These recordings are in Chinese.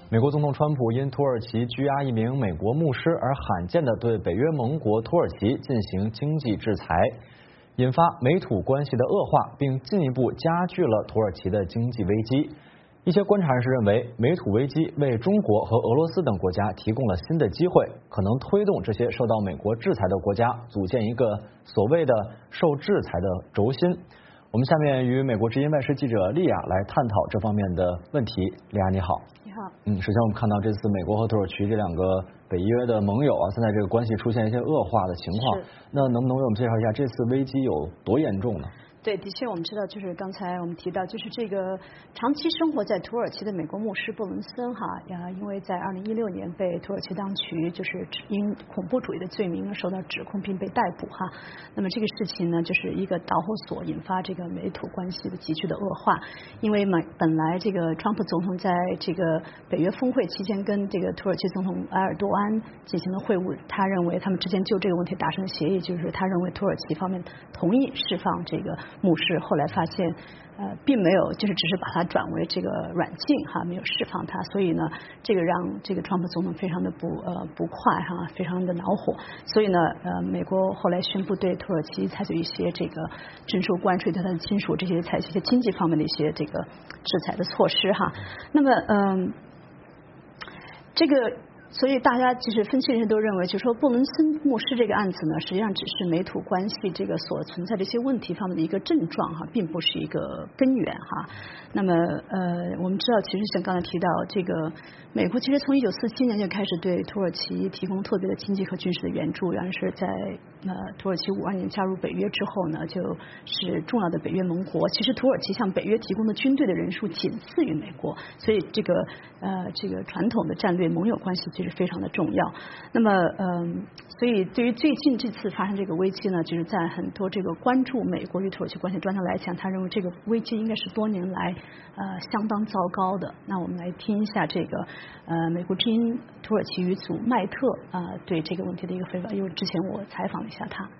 美国总统川普因土耳其拘押一名美国牧师而罕见地对北约盟国土耳其进行经济制裁，引发美土关系的恶化，并进一步加剧了土耳其的经济危机。一些观察人士认为，美土危机为中国和俄罗斯等国家提供了新的机会，可能推动这些受到美国制裁的国家组建一个所谓的受制裁的轴心。我们下面与美国之音外事记者莉亚来探讨这方面的问题。莉亚你好。 你好。 首先我们看到这次美国和土耳其这两个北约的盟友现在这个关系出现一些恶化的情况，那能不能为我们介绍一下这次危机有多严重呢？ 对，的确，我们知道，就是刚才我们提到，就是这个长期生活在土耳其的美国牧师布伦森因为在2016年被土耳其当局就是因恐怖主义的罪名受到指控并被逮捕那么这个事情呢，就是一个导火索，引发这个美土关系的急剧的恶化。因为本来这个川普总统在这个北约峰会期间跟这个土耳其总统埃尔多安进行了会晤，他认为他们之间就这个问题达成了协议，就是他认为土耳其方面同意释放这个牧师，后来发现并没有，就是只是把他转为这个软禁没有释放他，所以呢，这个让这个川普总统非常的不快非常的恼火，所以呢美国后来宣布对土耳其采取一些这个征收关税，对他的亲属这些采取一些经济方面的一些这个制裁的措施那么这个。所以大家其实分析人士都认为，就是说布伦森牧师这个案子呢，实际上只是美土关系这个所存在的一些问题方面的一个症状并不是一个根源那么我们知道，其实像刚才提到这个美国其实从1947年就开始对土耳其提供特别的经济和军事的援助，然后是在土耳其52年加入北约之后呢，就是重要的北约盟国。其实土耳其向北约提供的军队的人数仅次于美国，所以这个传统的战略盟友关系其实非常的重要。那么所以对于最近这次发生这个危机呢，就是在很多这个关注美国与土耳其关系专家来讲，他认为这个危机应该是多年来相当糟糕的。那我们来听一下这个美国之音土耳其语组麦特对这个问题的一个分析，因为之前我采访了一下他。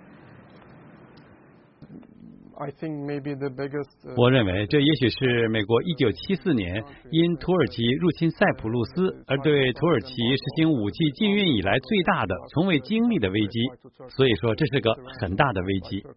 我认为这也许是美国1974年因土耳其入侵塞浦路斯而对土耳其实行武器禁运以来最大的、从未经历的危机，所以说这是个很大的危机。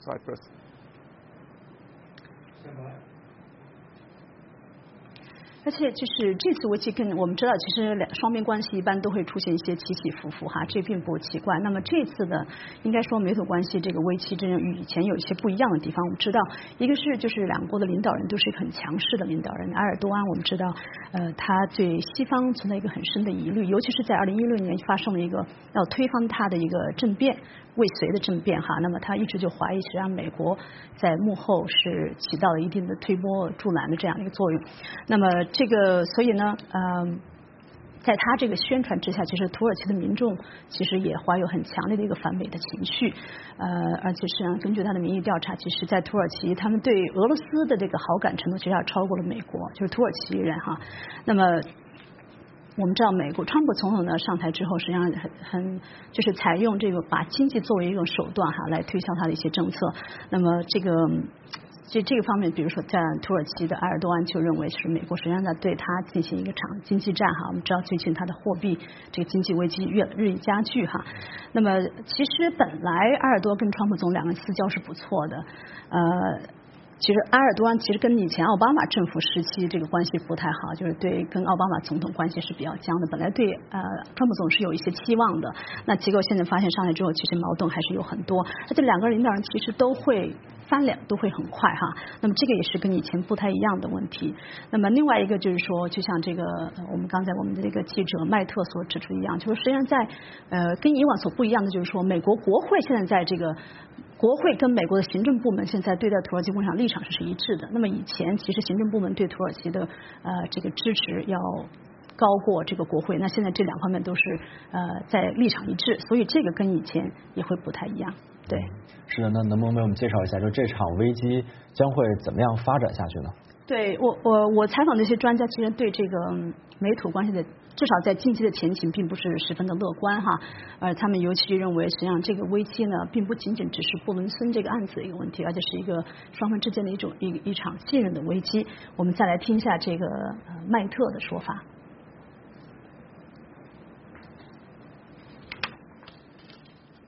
而且就是这次危机我们知道，其实双边关系一般都会出现一些起起伏伏这并不奇怪。那么这次的应该说美土关系这个危机真正与以前有一些不一样的地方。我们知道，一个是就是两国的领导人都是很强势的领导人，埃尔多安我们知道他对西方存在一个很深的疑虑，尤其是在2016年发生了一个要推翻他的一个政变。未遂的政变那么他一直就怀疑实际上美国在幕后是起到了一定的推波助澜的这样一个作用。那么这个所以呢在他这个宣传之下，其实土耳其的民众其实也怀有很强烈的一个反美的情绪而且实际上根据他的民意调查，其实在土耳其他们对俄罗斯的这个好感程度其实要超过了美国，就是土耳其人那么我们知道，美国川普总统呢上台之后，实际上就是采用这个把经济作为一种手段来推销他的一些政策。那么这个方面，比如说在土耳其的埃尔多安就认为是美国实际上在对他进行一个场经济战我们知道最近他的货币这个经济危机日益加剧那么其实本来埃尔多跟川普总统两个人私交是不错的其实埃尔多安其实跟以前奥巴马政府时期这个关系不太好，就是跟奥巴马总统关系是比较僵的。本来对川普总是有一些期望的，那结果现在发现上来之后，其实矛盾还是有很多。而且两个领导人其实都会翻脸，都会很快那么这个也是跟以前不太一样的问题。那么另外一个就是说，就像这个我们刚才我们的这个记者麦特所指出一样，就是实际上在跟以往所不一样的就是说，美国国会现在在这个。国会跟美国的行政部门现在对待土耳其问题上立场是一致的。那么以前其实行政部门对土耳其的这个支持要高过这个国会，那现在这两方面都是在立场一致，所以这个跟以前也会不太一样。对， 是的，那能不能为我们介绍一下，就这场危机将会怎么样发展下去呢？ 对我采访的一些专家，其实对这个美土关系的至少在近期的前景并不是十分的乐观他们尤其认为实际上这个危机呢并不仅仅只是布伦森这个案子的一个问题，而且是一个双方之间的一场信任的危机。我们再来听一下这个麦特的说法。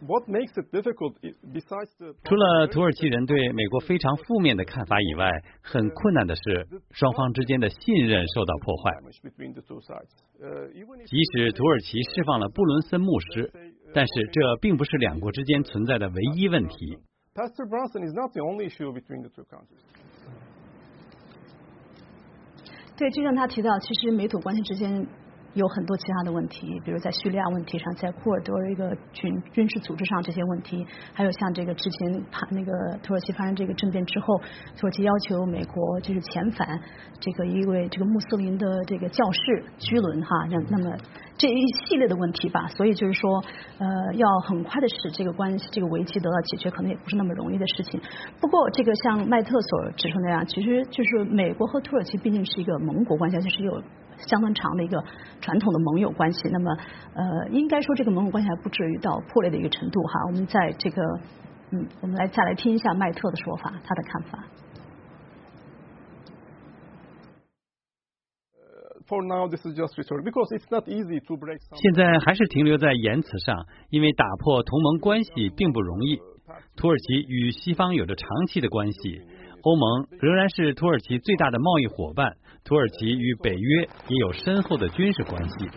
除了土耳其人对美国非常负面的看法以外，很困难的是双方之间的信任受到破坏。即使土耳其释放了布伦森牧师，但是这并不是两国之间存在的唯一问题。 对，就像他提到，其实美土关系之间有很多其他的问题，比如在叙利亚问题上，在库尔德一个军事组织上这些问题，还有像这个之前土耳其发生这个政变之后，土耳其要求美国就是遣返一位穆斯林的这个教士居伦哈，那么这一系列的问题吧，所以就是说要很快的使这个关系这个危机得到解决，可能也不是那么容易的事情。不过这个像麦特所指出那样，其实就是美国和土耳其毕竟是一个盟国关系，就是有相当长的一个传统的盟友关系，那么应该说这个盟友关系还不至于到破裂的一个程度哈。我们在这个我们再来听一下麦特的说法，他的看法。 现在还是停留在言辞上，因为打破同盟关系并不容易。土耳其与西方有着长期的关系，欧盟仍然是土耳其最大的贸易伙伴，土耳其与北约也有深厚的军事关系。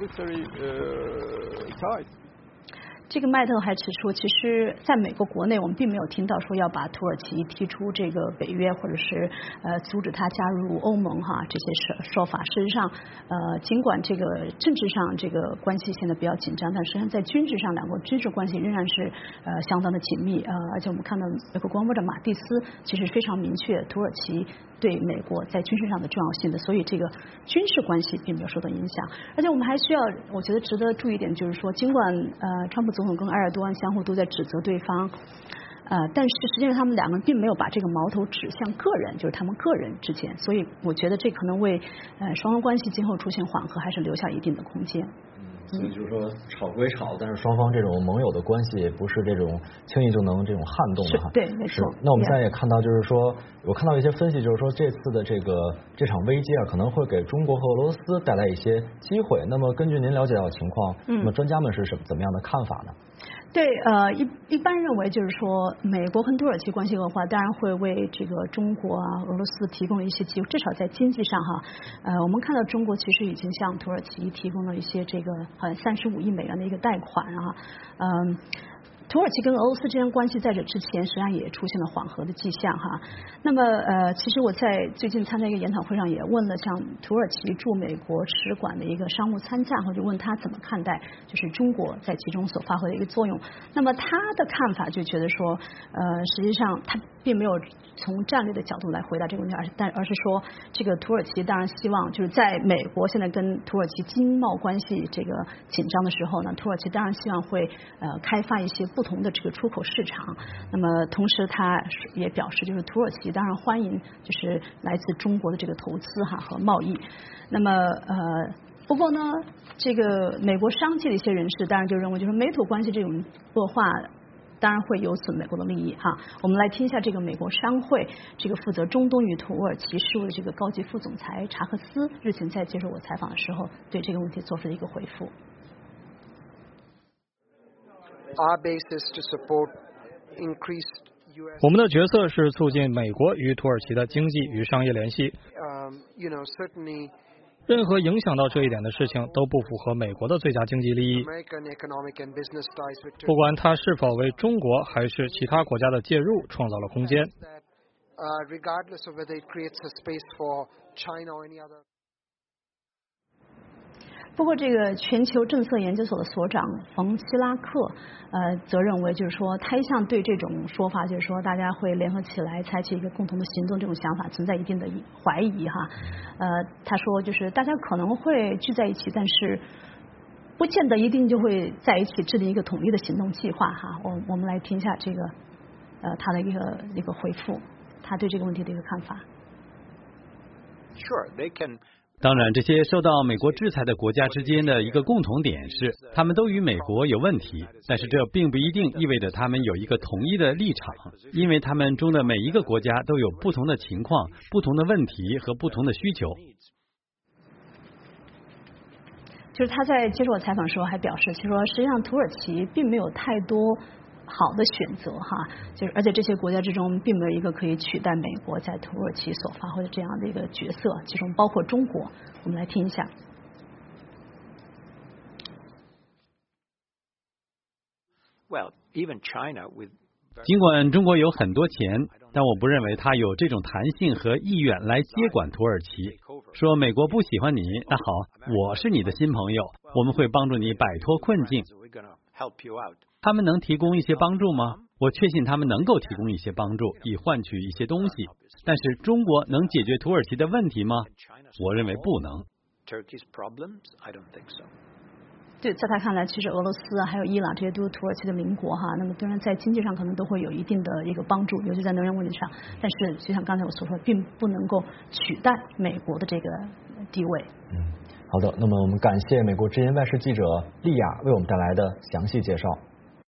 这个麦特还指出，其实在美国国内，我们并没有听到说要把土耳其踢出这个北约，或者是阻止他加入欧盟哈这些说法。事实上，尽管这个政治上这个关系现在比较紧张，但实际上在军事上，两国军事关系仍然是相当的紧密。而且我们看到美国国防部长马蒂斯其实非常明确土耳其对美国在军事上的重要性的，所以这个军事关系并没有受到影响。而且我们还需要，我觉得值得注意一点，就是说，尽管川普总统跟埃尔多安相互都在指责对方，但是实际上他们两个人并没有把这个矛头指向个人，就是他们个人之间，所以我觉得这可能为双方关系今后出现缓和还是留下一定的空间。 所以就是说吵归吵，但是双方这种盟友的关系也不是这种轻易就能这种撼动的哈。 对，没错。 那我们现在也看到，就是说我看到一些分析，就是说这次的这场危机啊，可能会给中国和俄罗斯带来一些机会。那么根据您了解到的情况，那么专家们是怎么样的看法呢？ 对，一般认为就是说，美国跟土耳其关系恶化，当然会为这个中国啊、俄罗斯提供一些机会，至少在经济上哈。我们看到中国其实已经向土耳其提供了一些这个好像35亿美元的一个贷款啊，土耳其跟俄罗斯之间关系在这之前实际上也出现了缓和的迹象哈。那么其实我在最近参加一个研讨会上也问了像土耳其驻美国使馆的一个商务参赞，或者问他怎么看待就是中国在其中所发挥的一个作用。那么他的看法就觉得说，实际上他并没有从战略的角度来回答这个问题，而是说这个土耳其当然希望就是在美国现在跟土耳其经贸关系这个紧张的时候呢，土耳其当然希望会开发一些不同的这个出口市场。那么同时他也表示，就是土耳其当然欢迎就是来自中国的这个投资哈和贸易。那么不过呢，这个美国商界的一些人士当然就认为，就是美土关系这种恶化当然会有损美国的利益哈。我们来听一下这个美国商会这个负责中东与土耳其事务的这个高级副总裁查克斯日前在接受我采访的时候对这个问题做出的一个回复。 我们的角色是促进美国与土耳其的经济与商业联系。任何影响到这一点的事情都不符合美国的最佳经济利益，不管它是否为中国还是其他国家的介入创造了空间。 不过，这个全球政策研究所的所长冯希拉克则认为，就是说他一向对这种说法，就是说大家会联合起来采取一个共同的行动这种想法存在一定的怀疑哈。他说，就是大家可能会聚在一起，但是不见得一定就会在一起制定一个统一的行动计划哈。我们来听一下这个他的一个回复，他对这个问题的一个看法。 Sure, they can. 当然，这些受到美国制裁的国家之间的一个共同点是，他们都与美国有问题，但是这并不一定意味着他们有一个统一的立场，因为他们中的每一个国家都有不同的情况、不同的问题和不同的需求。 就是他在接受我采访的时候还表示，其实说实际上土耳其并没有太多好的选择哈，就是而且这些国家之中并没有一个可以取代美国在土耳其所发挥的这样的一个角色，其中包括中国。我们来听一下。 尽管中国有很多钱，但我不认为他有这种弹性和意愿来接管土耳其。说美国不喜欢你，那好，我是你的新朋友，我们会帮助你摆脱困境。他们能提供一些帮助吗？我确信他们能够提供一些帮助，以换取一些东西。但是中国能解决土耳其的问题吗？我认为不能。 对，在他看来，其实俄罗斯啊，还有伊朗这些都是土耳其的邻国哈。那么当然在经济上可能都会有一定的一个帮助，尤其在能源问题上。但是就像刚才我所说，并不能够取代美国的这个地位。 好的，那么我们感谢美国之音外事记者丽亚为我们带来的详细介绍。